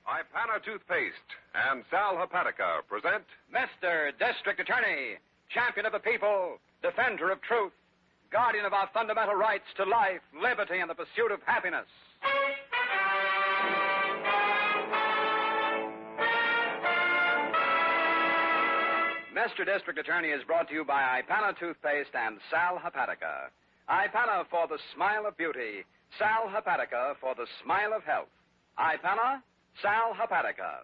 Ipana Toothpaste and Sal Hepatica present Mr. District Attorney, champion of the people, defender of truth, guardian of our fundamental rights to life, liberty, and the pursuit of happiness. Mr. District Attorney is brought to you by Ipana Toothpaste and Sal Hepatica. Ipana for the smile of beauty, Sal Hepatica for the smile of health. Ipana, Sal Hepatica.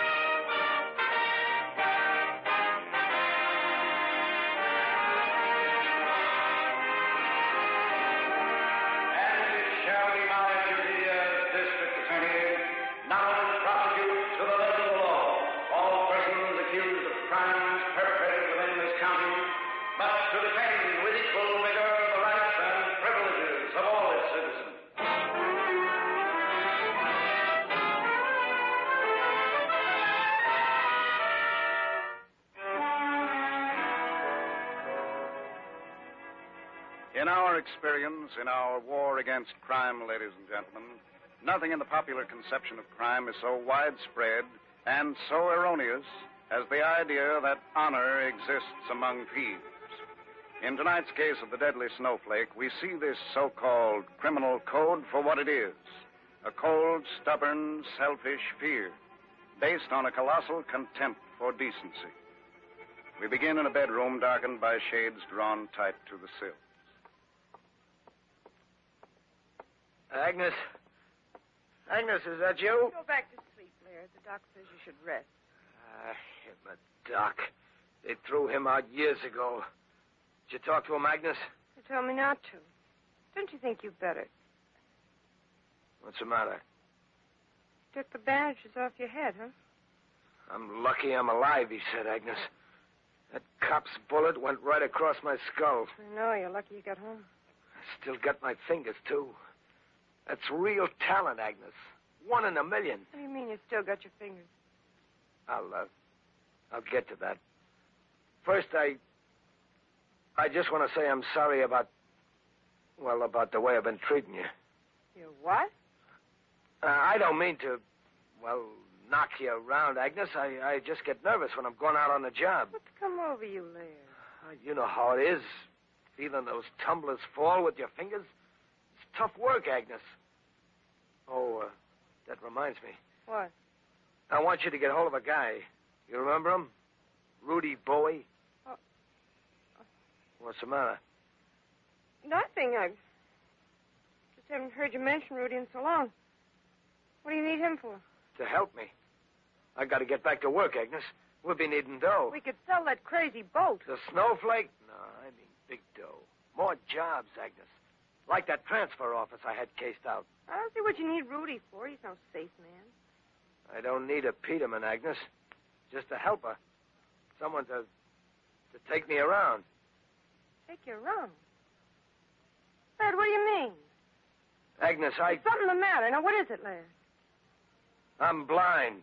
In our experience, in our war against crime, ladies and gentlemen, nothing in the popular conception of crime is so widespread and so erroneous as the idea that honor exists among thieves. In tonight's case of the deadly snowflake, we see this so-called criminal code for what it is, a cold, stubborn, selfish fear based on a colossal contempt for decency. We begin in a bedroom darkened by shades drawn tight to the sill. Agnes? Agnes, is that you? Go back to sleep, Laird. The doc says you should rest. Him a doc. They threw him out years ago. Did you talk to him, Agnes? You told me not to. Don't you think you better? What's the matter? Took the bandages off your head, huh? I'm lucky I'm alive, he said, Agnes. That cop's bullet went right across my skull. I know. You're lucky you got home. I still got my fingers, too. That's real talent, Agnes. 1 in a million. What do you mean you still got your fingers? I'll get to that. First, I just want to say I'm sorry about the way I've been treating you. You what? I don't mean to, knock you around, Agnes. I just get nervous when I'm going out on the job. What's come over you, Laird? You know how it is. Feeling those tumblers fall with your fingers. It's tough work, Agnes. Oh, that reminds me. What? I want you to get hold of a guy. You remember him? Rudy Bowie. Oh. What's the matter? Nothing. I just haven't heard you mention Rudy in so long. What do you need him for? To help me. I got to get back to work, Agnes. We'll be needing dough. We could sell that crazy boat. The snowflake? No, I mean big dough. More jobs, Agnes. Like that transfer office I had cased out. I don't see what you need Rudy for. He's no safe man. I don't need a Peterman, Agnes. Just a helper. Someone to take me around. Take you around? Laird, what do you mean? Agnes, There's something the matter. Now, what is it, Laird? I'm blind.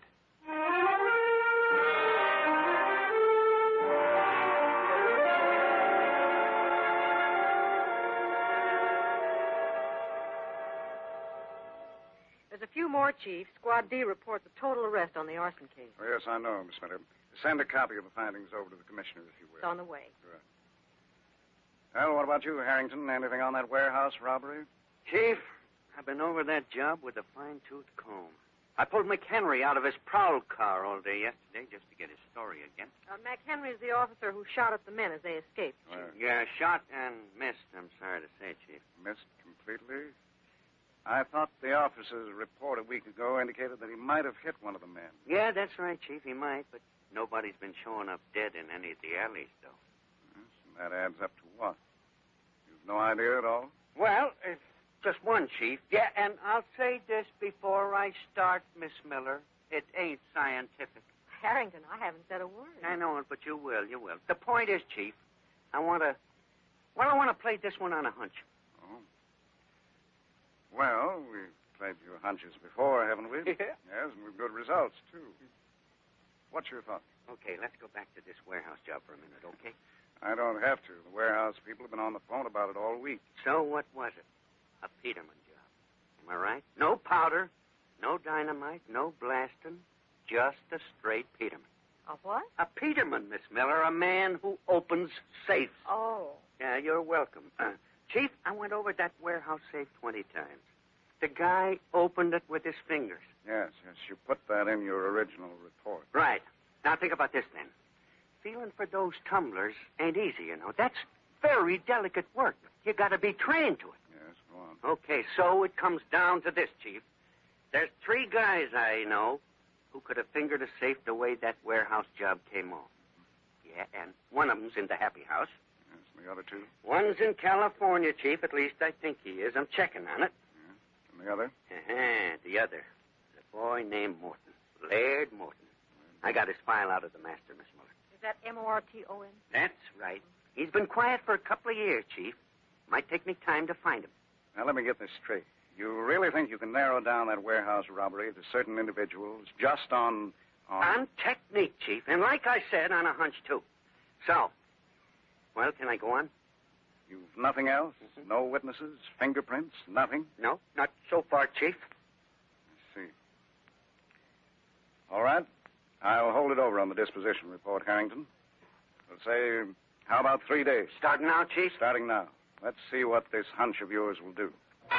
There's a few more, Chief. Squad D reports a total arrest on the arson case. Oh, yes, I know, Miss Miller. Send a copy of the findings over to the commissioner, if you will. It's on the way. Sure. Well, what about you, Harrington? Anything on that warehouse robbery? Chief, I've been over that job with a fine-tooth comb. I pulled McHenry out of his prowl car all day yesterday just to get his story again. McHenry is the officer who shot at the men as they escaped. Yeah, shot and missed, I'm sorry to say, Chief. Missed completely? I thought the officer's report a week ago indicated that he might have hit one of the men. Yeah, that's right, Chief, he might, but nobody's been showing up dead in any of the alleys, though. Yes, and that adds up to what? You've no idea at all? Well, just one, Chief. Yeah, and I'll say this before I start, Miss Miller. It ain't scientific. Harrington, I haven't said a word. I know it, but you will. The point is, Chief, I want to play this one on a hunch. Oh. Well, we've played your hunches before, haven't we? Yeah. Yes, and with good results, too. What's your thought? Okay, let's go back to this warehouse job for a minute, okay? I don't have to. The warehouse people have been on the phone about it all week. So what was it? A Peterman job. Am I right? No powder, No dynamite, no blasting, just a straight Peterman. A what? A Peterman, Miss Miller, a man who opens safes. Oh. Yeah, you're welcome. Chief, I went over that warehouse safe 20 times. The guy opened it with his fingers. Yes, you put that in your original report. Right. Now think about this then. Feeling for those tumblers ain't easy, you know. That's very delicate work. You gotta be trained to it. Yes, go on. Okay, so it comes down to this, Chief. There's 3 guys I know who could have fingered a safe the way that warehouse job came off. Yeah, and one of them's in the Happy House. Yes, and the other 2? One's in California, Chief. At least I think he is. I'm checking on it. And the other? The other. A boy named Morton. Laird Morton. I got his file out of the master, Miss Miller. Is that Morton? That's right. He's been quiet for a couple of years, Chief. Might take me time to find him. Now, let me get this straight. You really think you can narrow down that warehouse robbery to certain individuals just on... On technique, Chief. And like I said, on a hunch, too. So, well, can I go on? You've nothing else? No witnesses? Fingerprints? Nothing? No, not so far, Chief. I see. All right. I'll hold it over on the disposition report, Harrington. We'll say, how about 3 days? Starting now, Chief? Starting now. Let's see what this hunch of yours will do.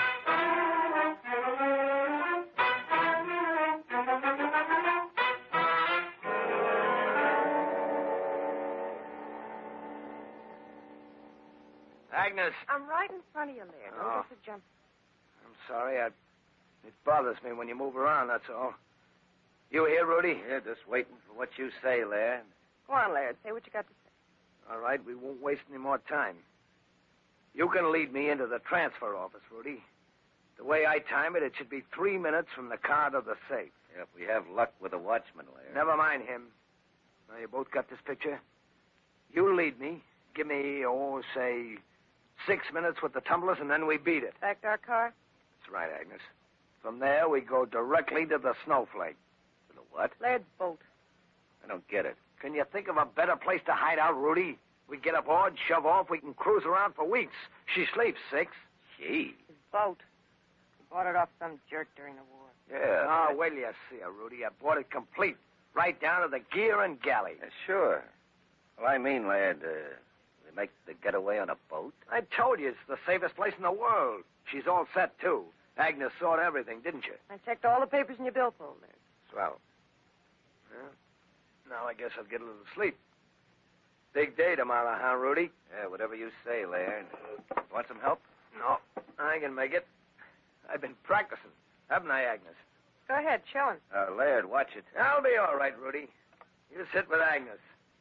Agnes. I'm right in front of you, Laird. Don't Oh. get to jump. I'm sorry. It bothers me when you move around, that's all. You here, Rudy? Yeah, just waiting for what you say, Laird. Go on, Laird. Say what you got to say. All right, we won't waste any more time. You can lead me into the transfer office, Rudy. The way I time it, it should be 3 minutes from the car to the safe. Yeah, if we have luck with the watchman, Laird. Never mind him. Now, you both got this picture? You lead me. Give me, say, 6 minutes with the tumblers, and then we beat it. Back to our car? That's right, Agnes. From there, we go directly to the snowflake. To the what? Laird's boat. I don't get it. Can you think of a better place to hide out, Rudy? We get aboard, shove off, we can cruise around for weeks. She sleeps 6. Gee. His boat. He bought it off some jerk during the war. Yeah. Oh, wait till you see her, Rudy. I bought it complete. Right down to the gear and galley. Sure. Well, I mean, Laird, we make the getaway on a boat? I told you it's the safest place in the world. She's all set, too. Agnes saw everything, didn't you? I checked all the papers in your billfold, Laird. Swell. Well, now I guess I'll get a little sleep. Big day tomorrow, huh, Rudy? Yeah, whatever you say, Laird. Want some help? No, I can make it. I've been practicing, haven't I, Agnes? Go ahead, show him. Laird, watch it. I'll be all right, Rudy. You sit with Agnes.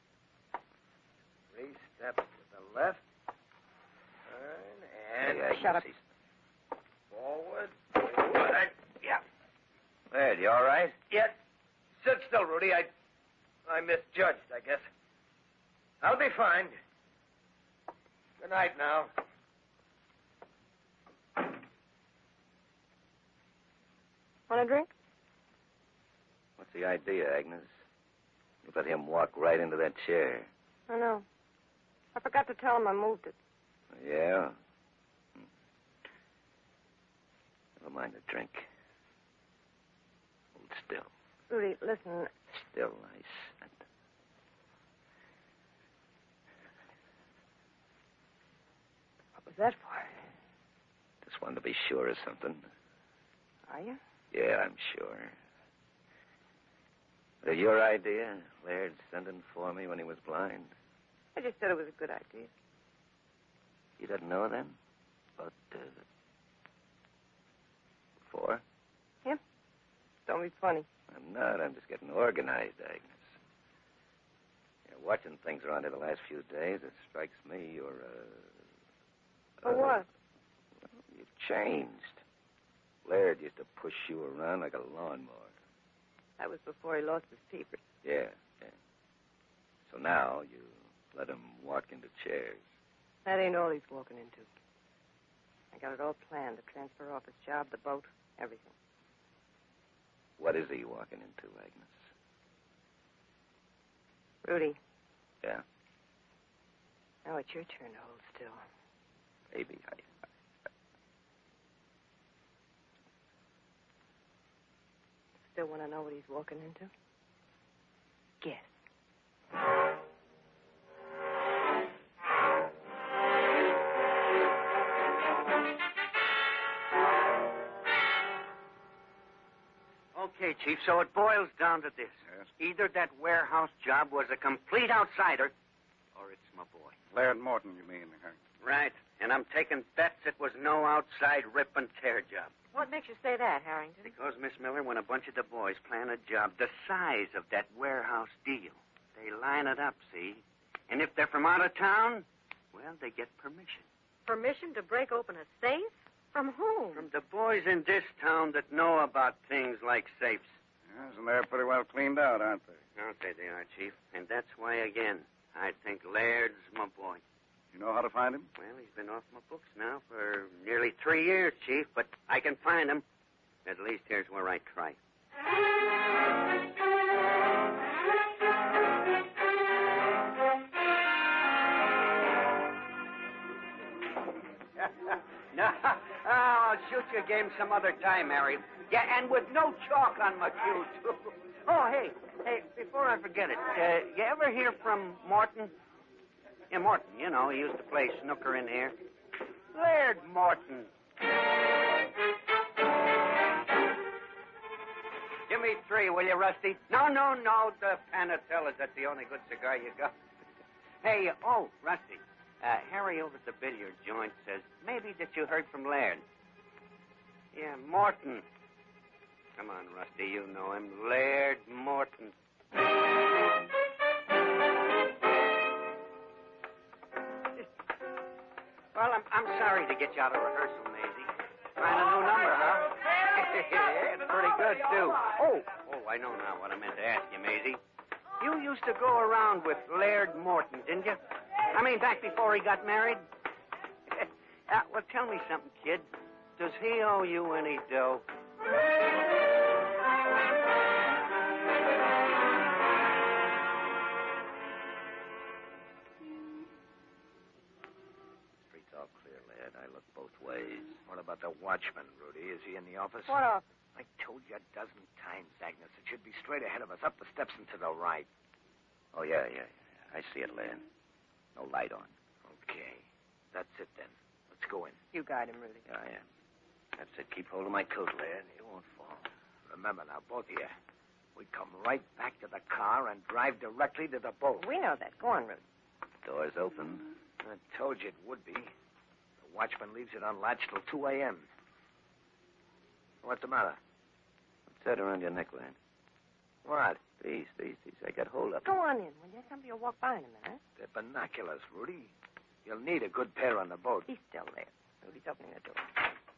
3 steps to the left. Turn, and... Hey, Shut up. Forward. Forward. Yeah. Laird, you all right? Yet. Sit still, Rudy. I misjudged, I guess. I'll be fine. Good night now. Want a drink? What's the idea, Agnes? You let him walk right into that chair. I know. I forgot to tell him I moved it. Yeah? Never mind the drink. Hold still. Rudy, listen. Still nice. What was that for? Just wanted to be sure of something. Are you? Yeah, I'm sure. Was it your idea, Laird sending for me when he was blind? I just said it was a good idea. You didn't know then? About, before? Him? Don't be funny. I'm not. I'm just getting organized, Agnes. Yeah, watching things around here the last few days, it strikes me you're, For what? You've changed. Laird used to push you around like a lawnmower. That was before he lost his peepers. Yeah. So now you let him walk into chairs. That ain't all he's walking into. I got it all planned. The transfer office job, the boat, everything. What is he walking into, Agnes? Rudy. Yeah? Now it's your turn to hold still. Baby, still want to know what he's walking into? Guess. Okay, Chief, so it boils down to this. Yes? Either that warehouse job was a complete outsider, or it's my boy. Laird Morton, you mean, huh? Right. And I'm taking bets it was no outside rip and tear job. What makes you say that, Harrington? Because, Miss Miller, when a bunch of the boys plan a job the size of that warehouse deal, they line it up, see? And if they're from out of town, well, they get permission. Permission to break open a safe? From whom? From the boys in this town that know about things like safes. Yes, and they're pretty well cleaned out, aren't they? I'll say they are, Chief. And that's why, again, I think Laird's my boy. You know how to find him? Well, he's been off my books now for nearly 3 years, Chief, but I can find him. At least here's where I try. No, I'll shoot you a game some other time, Harry. Yeah, and with no chalk on my cue, too. Oh, hey, before I forget it, you ever hear from Morton? Yeah, Morton, you know, he used to play snooker in here. Laird Morton. Give me 3, will you, Rusty? No, the Panatellas. That's the only good cigar you got. Hey, Rusty, Harry over at the billiard joint says maybe that you heard from Laird. Yeah, Morton. Come on, Rusty, you know him. Laird Morton. Well, I'm sorry to get you out of rehearsal, Maisie. Find a new number, huh? Yeah, it's pretty good, too. Oh, I know now what I meant to ask you, Maisie. You used to go around with Laird Morton, didn't you? I mean, back before he got married? Well, tell me something, kid. Does he owe you any dough? Street's all clear, lad. I look both ways. What about the watchman, Rudy? Is he in the office? What office? I told you a dozen times, Agnes. It should be straight ahead of us, up the steps and to the right. Oh, yeah. I see it, lad. No light on. Okay. That's it, then. Let's go in. You guide him, Rudy. Yeah, I am. That's it. Keep hold of my coat, lad. You won't fall. Remember now, both of you. We come right back to the car and drive directly to the boat. We know that. Go on, Rudy. Door's open. I told you it would be. The watchman leaves it unlatched till 2 a.m. What's the matter? What's that around your neck, lad? What? These. I got hold of Go them. on in, will you? Somebody will walk by in a minute. They're binoculars, Rudy. You'll need a good pair on the boat. He's still there. Rudy's opening the door.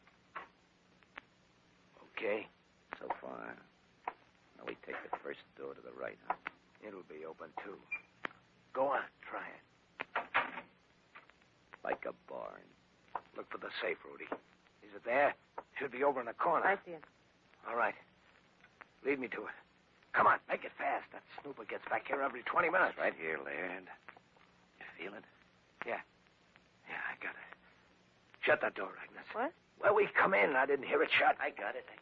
Okay. So far. Now we take the first door to the right, huh? It'll be open, too. Go on. Try it. Like a barn. Look for the safe, Rudy. Is it there? Should be over in the corner. I see it. All right. Lead me to it. Come on, make it fast. That snooper gets back here every 20 minutes. Right here, Laird. You feel it? Yeah, I got it. Shut that door, Agnes. What? Well, we come in. I didn't hear it shut. I got it.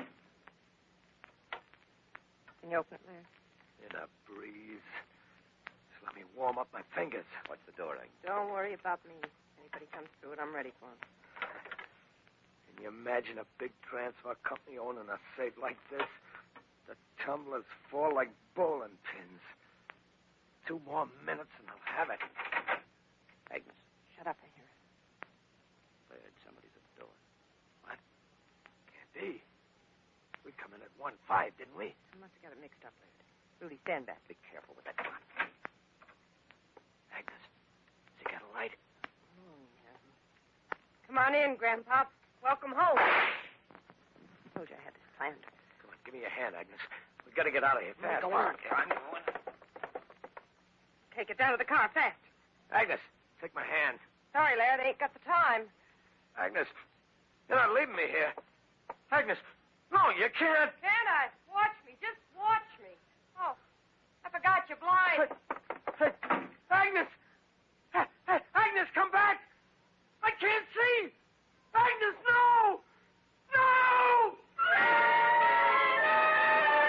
Can you open it, Laird? In a breeze. Just let me warm up my fingers. Watch the door, Agnes. Don't worry about me. Anybody comes through it, I'm ready for him. Can you imagine a big transfer company owning a safe like this? The tumblers fall like bowling pins. 2 more minutes and they'll have it. Agnes. Shut up, I hear it. Laird, somebody's at the door. What? Can't be. We come in at 1:05, didn't we? I must have got it mixed up, Laird. Rudy, stand back. Be careful with that gun. Agnes, has he got a light? Come on in, Grandpop. Welcome home. Told you I had this planned. Come on, give me your hand, Agnes. We got to get out of here fast. Go on. Take it down to the car fast. Agnes, take my hand. Sorry, Laird, I ain't got the time. Agnes, you're not leaving me here. Agnes, no, you can't. Can't I? Watch me. Just watch me. Oh, I forgot you're blind. Hey, Agnes! Agnes, come back! I can't see! Agnes, no! No!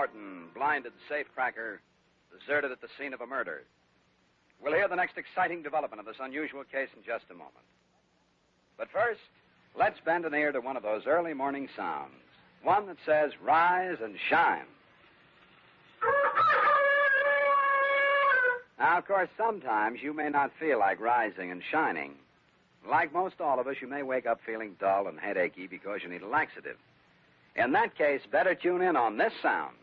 Morton, blinded safecracker, deserted at the scene of a murder. We'll hear the next exciting development of this unusual case in just a moment. But first, let's bend an ear to one of those early morning sounds. One that says, rise and shine. Now, of course, sometimes you may not feel like rising and shining. Like most all of us, you may wake up feeling dull and headachy because you need a laxative. In that case, better tune in on this sound.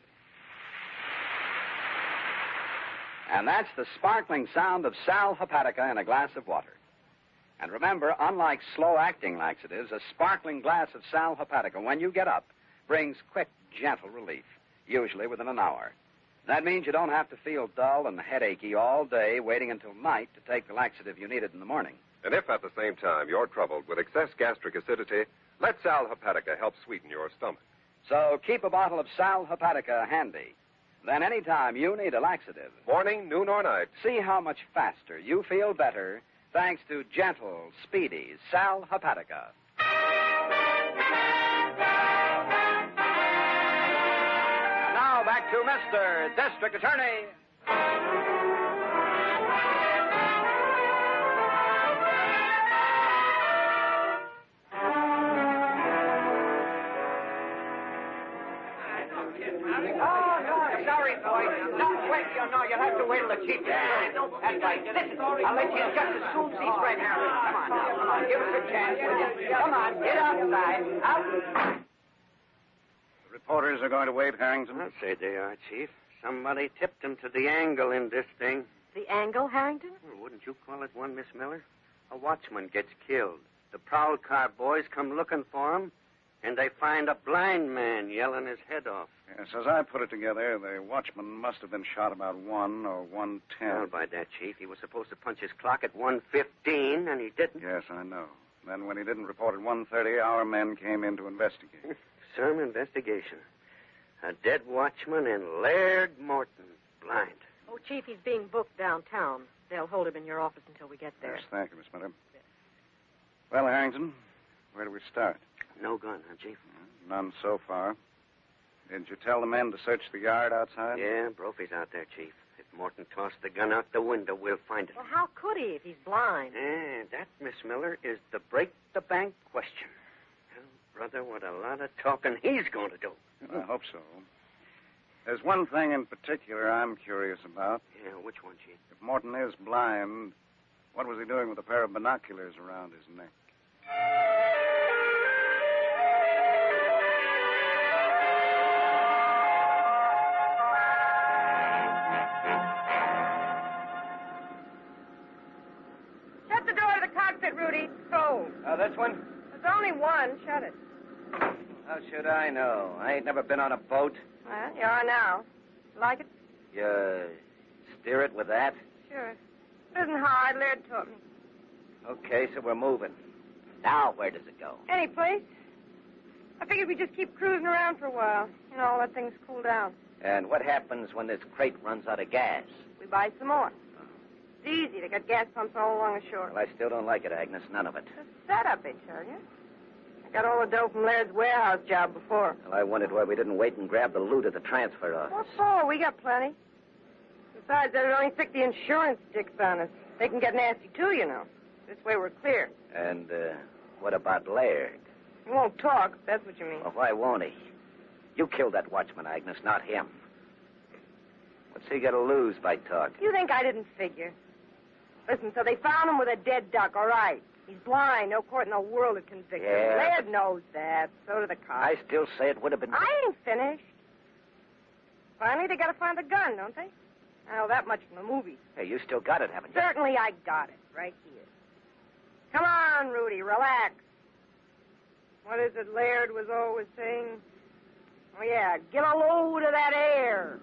And that's the sparkling sound of Sal Hepatica in a glass of water. And remember, unlike slow-acting laxatives, a sparkling glass of Sal Hepatica, when you get up, brings quick, gentle relief, usually within an hour. That means you don't have to feel dull and headachy all day waiting until night to take the laxative you needed in the morning. And if at the same time you're troubled with excess gastric acidity, let Sal Hepatica help sweeten your stomach. So keep a bottle of Sal Hepatica handy. Then anytime you need a laxative, Morning, noon, or night. see how much faster you feel better thanks to gentle, speedy Sal Hepatica. And now back to Mr. District Attorney. Sorry, boy. No, wait, no, you'll have to wait till the chief gets through. That's right. Listen, I'll let you in just as soon as he's ready. Come on now, come on. Give us a chance, will you? Come on, get outside. Out. The reporters are going to wait, Harrington. I'll say they are, Chief. Somebody tipped them to the angle in this thing. The angle, Harrington? Well, wouldn't you call it one, Miss Miller? A watchman gets killed. The prowl car boys come looking for him, and they find a blind man yelling his head off. Yes, as I put it together, the watchman must have been shot about 1 or 1:10. Well, by that, Chief, he was supposed to punch his clock at 1:15, and he didn't. Yes, I know. Then when he didn't report at 1:30, our men came in to investigate. Some investigation. A dead watchman and Laird Morton, blind. Oh, Chief, he's being booked downtown. They'll hold him in your office until we get there. Yes, thank you, Miss Miller. Well, Harrington, where do we start? No gun, huh, Chief? None so far. Did you tell the men to search the yard outside? Yeah, Brophy's out there, Chief. If Morton tossed the gun out the window, we'll find it. Well, how could he if he's blind? That, Miss Miller, is the break-the-bank question. Well, brother, what a lot of talking he's going to do. I hope so. There's one thing in particular I'm curious about. Yeah, which one, Chief? If Morton is blind, what was he doing with a pair of binoculars around his neck? Shut the door to the cockpit, Rudy. It's cold. This one? There's only one. Shut it. How should I know? I ain't never been on a boat. Well, you are now. Like it? You steer it with that? Sure. It isn't hard. Laird taught me. Okay, so we're moving. Now, where does it go? Any place. I figured we'd just keep cruising around for a while. You know, let things cool down. And what happens when this crate runs out of gas? We buy some more. It's easy. They got gas pumps all along the shore. Well, I still don't like it, Agnes. None of it. It's a setup, they tell you. I got all the dough from Laird's warehouse job before. Well, I wondered why we didn't wait and grab the loot at the transfer office. What for? We got plenty. Besides, they'd only stick the insurance sticks on us. They can get nasty, too, you know. This way we're clear. And, what about Laird? He won't talk, if that's what you mean. Well, why won't he? You killed that watchman, Agnes, not him. What's he got to lose by talking? You think I didn't figure? Listen, so they found him with a dead duck, all right. He's blind. No court in the world would convict him. Yeah, Laird knows that. So do the cops. I still say it would have been... I ain't finished. Finally, they got to find the gun, don't they? I know that much from the movies. Hey, you still got it, haven't you? Certainly I got it, right here. Come on, Rudy, relax. What is it Laird was always saying? Oh, yeah, get a load of that air.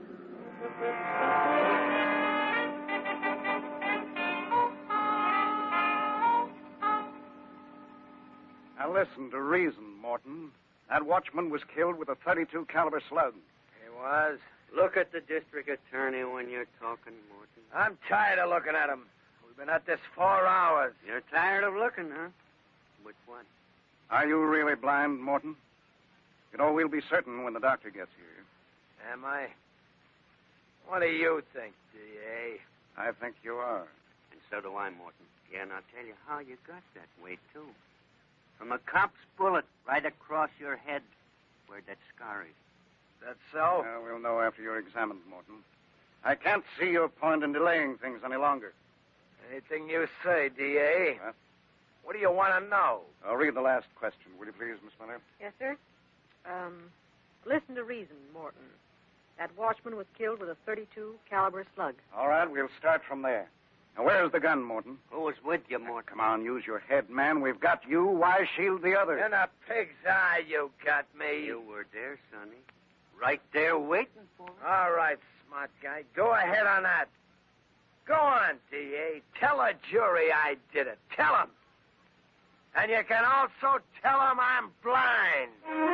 Now listen to reason, Morton. That watchman was killed with a .32 caliber slug. He was. Look at the district attorney when you're talking, Morton. I'm tired of looking at him. We've been at this 4 hours. You're tired of looking, huh? Which one? Are you really blind, Morton? You know, we'll be certain when the doctor gets here. Am I? What do you think, D.A.? I think you are. And so do I, Morton. Yeah, and I'll tell you how you got that way, too. From a cop's bullet right across your head where that scar is. That so? Well, we'll know after you're examined, Morton. I can't see your point in delaying things any longer. Anything you say, D.A. Huh? What do you want to know? I'll read the last question, will you please, Miss Miller? Yes, sir. Listen to reason, Morton. That watchman was killed with a .32 caliber slug. All right, we'll start from there. Now, where's the gun, Morton? Who was with you, Morton? Come on, use your head, man. We've got you. Why shield the others? In a pig's eye, you got me. You were there, Sonny. Right there waiting for me. All right, smart guy. Go ahead on that. Go on, D.A. Tell a jury I did it. Tell them. And you can also tell them I'm blind.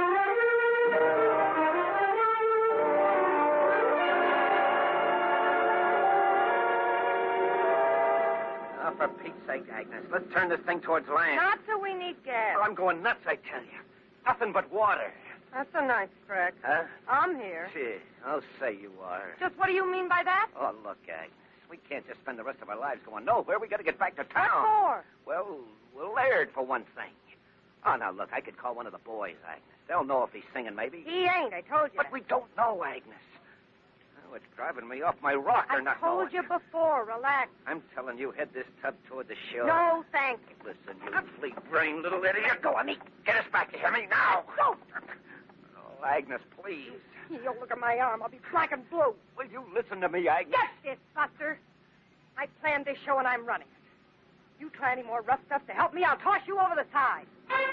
Oh, for Pete's sake, Agnes, let's turn this thing towards land. Not till we need gas. Well, I'm going nuts, I tell you. Nothing but water. That's a nice trick. Huh? I'm here. Gee, I'll say you are. Just what do you mean by that? Oh, look, Agnes. We can't just spend the rest of our lives going nowhere. We got to get back to town. What for? Well, Laird, for one thing. Oh, now, look, I could call one of the boys, Agnes. They'll know if he's singing, maybe. He ain't, I told you. But we don't know, Agnes. Oh, it's driving me off my rocker, I not told knowing. you before. Relax. I'm telling you, head this tub toward the shore. No, thank you. Listen, you fleet-brained little idiot. Go on, get us back. You hear me now? Go. Oh, Agnes, please. You look at my arm. I'll be black and blue. Will you listen to me, Agnes? Get this, Buster. I planned this show and I'm running it. You try any more rough stuff to help me, I'll toss you over the side.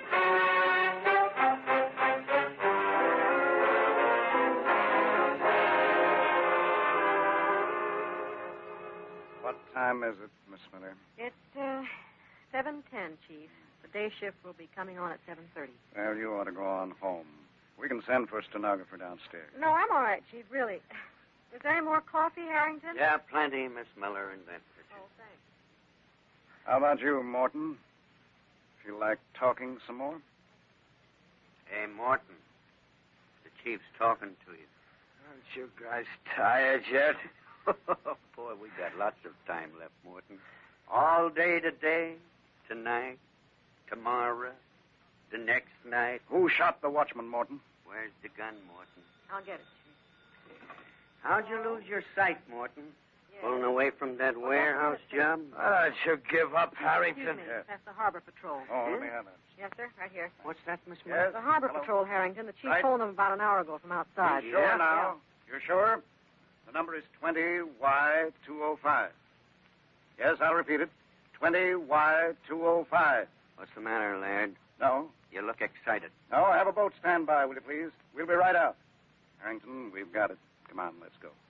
What time is it, Miss Miller? It's 7:10, Chief. The day shift will be coming on at 7:30. Well, you ought to go on home. We can send for a stenographer downstairs. No, I'm all right, Chief, really. Is there any more coffee, Harrington? Yeah, plenty, Miss Miller, in that kitchen. Oh, thanks. How about you, Morton? Feel like talking some more? Hey, Morton, the chief's talking to you. Aren't you guys tired yet? Boy, we got lots of time left, Morton. All day today, tonight, tomorrow, the next night. Who shot the watchman, Morton? Where's the gun, Morton? I'll get it, Chief. How'd you lose your sight, Morton? Pulling away from that warehouse job? Why don't you give up, Harrington? Excuse me. That's the Harbor Patrol. Oh, let me have that. Yes, sir. Right here. What's that, Miss Miller? Yes. The Harbor Hello. Patrol, Harrington. The chief Right. phoned them about an hour ago from outside. You sure now? You're sure? The number is 20Y205. Yes, I'll repeat it. 20Y205. What's the matter, Laird? No? You look excited. No, have a boat stand by, will you please? We'll be right out. Harrington, we've got it. Come on, let's go.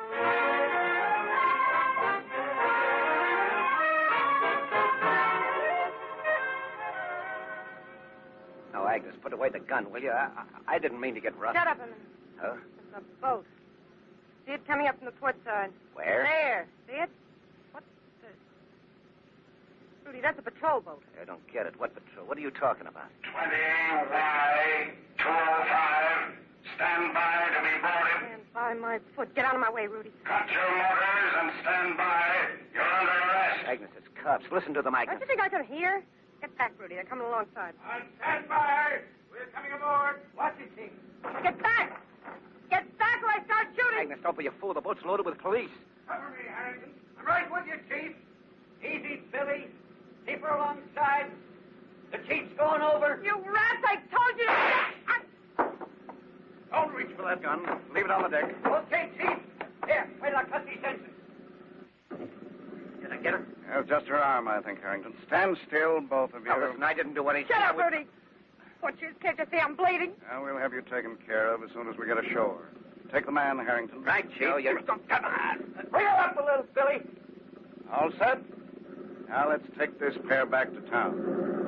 No, Agnes, put away the gun, will you? I didn't mean to get rough. Shut up a minute. Huh? It's a boat. See it coming up from the port side. Where? There. See it? What the... Rudy, that's a patrol boat. I don't get it. What patrol? What are you talking about? 20Y205. Stand by to be boarded. Stand by my foot. Get out of my way, Rudy. Cut your motors and stand by. You're under arrest. Agnes, it's cops. Listen to them, Don't Agnes. you think I can hear? Get back, Rudy. They're coming alongside. On standby. We're coming aboard. Watch it, Chief. Get back! Get back or I start shooting! Agnes, don't be a fool. The boat's loaded with police. Cover me, Harrington. I'm right with you, Chief. Easy, Billy. Keep her alongside. The chief's going over. You rats! I told you to... Don't reach for that gun. Leave it on the deck. Okay, Chief. Here, wait till I cut these engines. Did I get her? Just her arm, I think, Harrington. Stand still, both of you. Now, listen, I didn't do anything. Shut up, Rudy! Butchers, can't you see I'm bleeding? We'll have you taken care of as soon as we get ashore. Take the man, Harrington. Right, Chief. No, you don't. Come on. Bring her up a little, Billy. All set? Now let's take this pair back to town.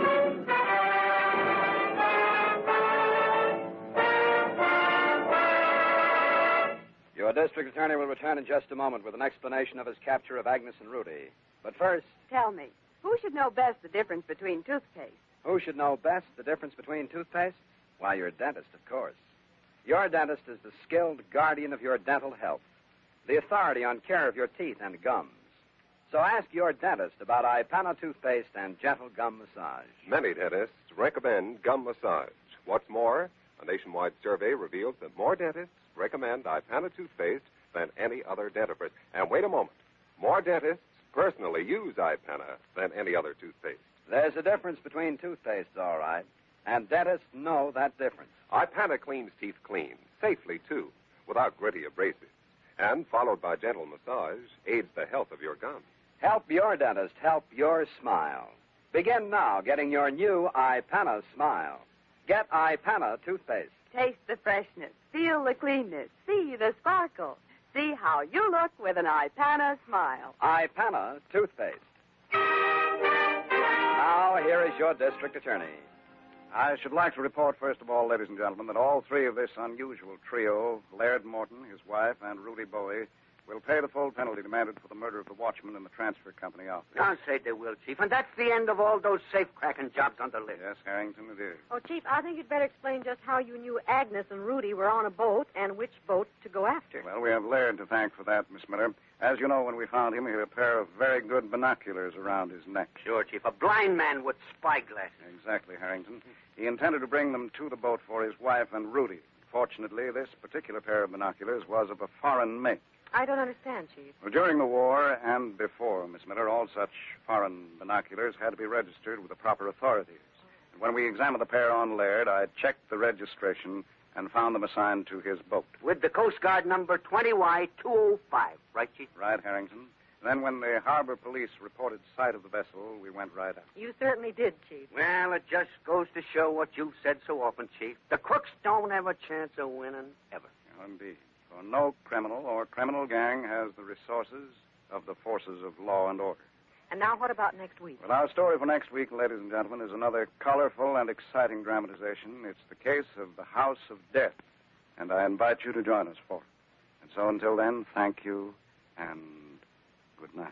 Your district attorney will return in just a moment with an explanation of his capture of Agnes and Rudy. But first, Tell me, who should know best the difference between toothpaste? who should know best the difference between toothpaste? Why, your dentist, of course. Your dentist is the skilled guardian of your dental health, the authority on care of your teeth and gums. So ask your dentist about Ipana toothpaste and gentle gum massage. Many dentists recommend gum massage. What's more, a nationwide survey reveals that more dentists recommend Ipana toothpaste than any other dentifrice. And wait a moment. More dentists personally use Ipana than any other toothpaste. There's a difference between toothpastes, all right, and dentists know that difference. Ipana cleans teeth clean, safely, too, without gritty abrasives. And, followed by gentle massage, aids the health of your gums. Help your dentist help your smile. Begin now getting your new Ipana smile. Get Ipana toothpaste. Taste the freshness. Feel the cleanness. See the sparkle. See how you look with an Ipana smile. Ipana toothpaste. Now, here is your district attorney. I should like to report, first of all, ladies and gentlemen, that all three of this unusual trio, Laird Morton, his wife, and Rudy Bowie, will pay the full penalty demanded for the murder of the watchman in the transfer company office. I'll say they will, Chief. And that's the end of all those safe-cracking jobs on the list. Yes, Harrington, it is. Oh, Chief, I think you'd better explain just how you knew Agnes and Rudy were on a boat and which boat to go after. Well, we have Laird to thank for that, Miss Miller. As you know, when we found him, he had a pair of very good binoculars around his neck. Sure, Chief. A blind man with spyglasses. Exactly, Harrington. He intended to bring them to the boat for his wife and Rudy. Fortunately, this particular pair of binoculars was of a foreign make. I don't understand, Chief. Well, during the war and before, Miss Miller, all such foreign binoculars had to be registered with the proper authorities. And when we examined the pair on Laird, I checked the registration and found them assigned to his boat. With the Coast Guard number 20Y205, right, Chief? Right, Harrington. Then when the harbor police reported sight of the vessel, we went right up. You certainly did, Chief. Well, it just goes to show what you've said so often, Chief. The crooks don't have a chance of winning, ever. Indeed. For no criminal or criminal gang has the resources of the forces of law and order. And now what about next week? Well, our story for next week, ladies and gentlemen, is another colorful and exciting dramatization. It's the case of the House of Death, and I invite you to join us for it. And so until then, thank you and good night.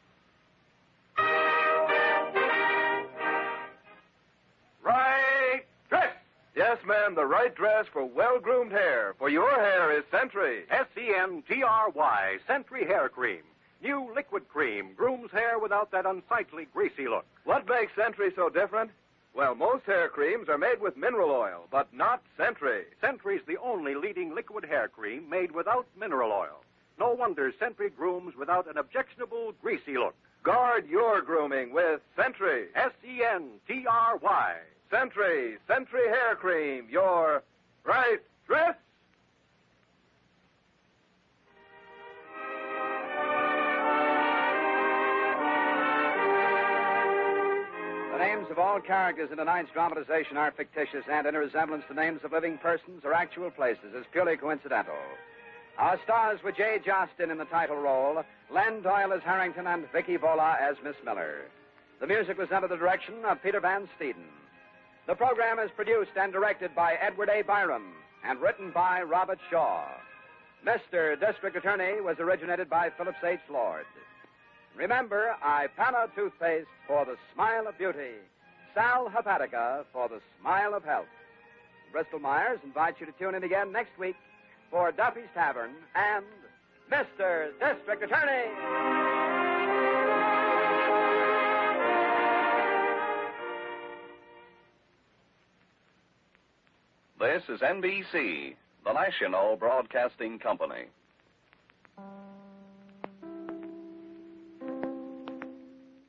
Right dress! Yes, ma'am, the right dress for well-groomed hair. For your hair is Sentry. S-E-N-T-R-Y, Sentry Hair Cream. New liquid cream grooms hair without that unsightly, greasy look. What makes Sentry so different? Well, most hair creams are made with mineral oil, but not Sentry. Sentry's the only leading liquid hair cream made without mineral oil. No wonder Sentry grooms without an objectionable, greasy look. Guard your grooming with Sentry. S-E-N-T-R-Y. Sentry Hair Cream, your right dress. The names of all characters in tonight's dramatization are fictitious, and in resemblance to names of living persons or actual places is purely coincidental. Our stars were Jay Jostin in the title role, Len Doyle as Harrington, and Vicky Vola as Miss Miller. The music was under the direction of Peter Van Steeden. The program is produced and directed by Edward A. Byram and written by Robert Shaw. Mr. District Attorney was originated by Phillips H. Lord. Remember, Ipana toothpaste for the smile of beauty, Sal Hepatica for the smile of health. Bristol Myers invites you to tune in again next week for Duffy's Tavern and Mr. District Attorney. This is NBC, the national broadcasting company.